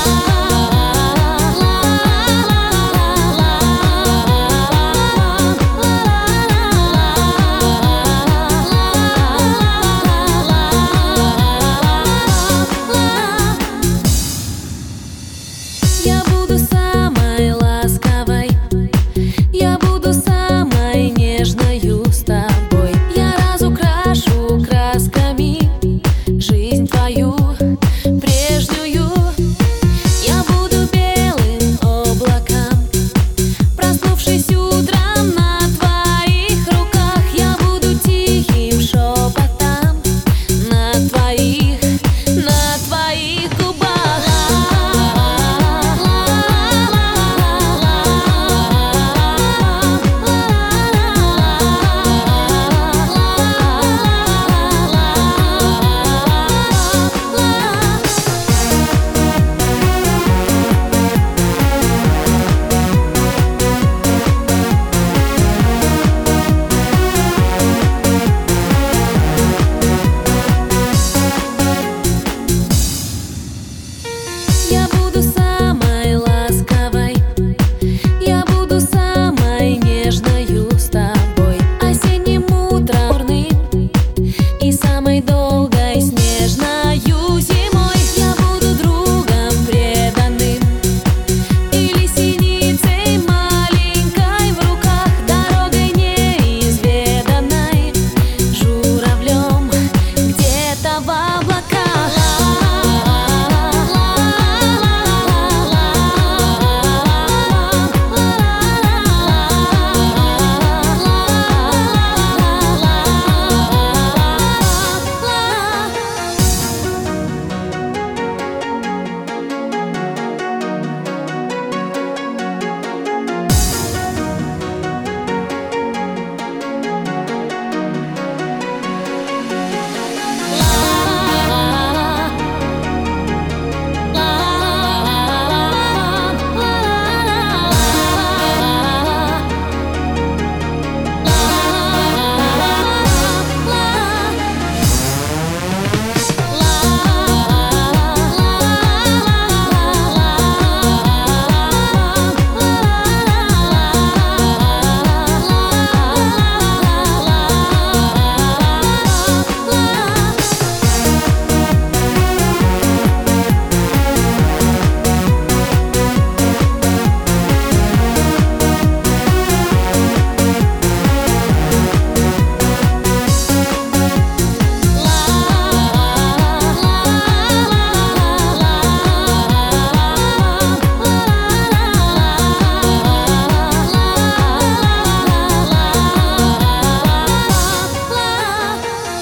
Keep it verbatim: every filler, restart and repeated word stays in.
Я буду самой ласковой, я буду самой нежною с тобой. Я разукрашу красками жизнь твою прежнюю. Я буду белым облаком, проснувшись утром на твоих руках. Я буду тихим шепотом на твоих, на твоих губах. Я буду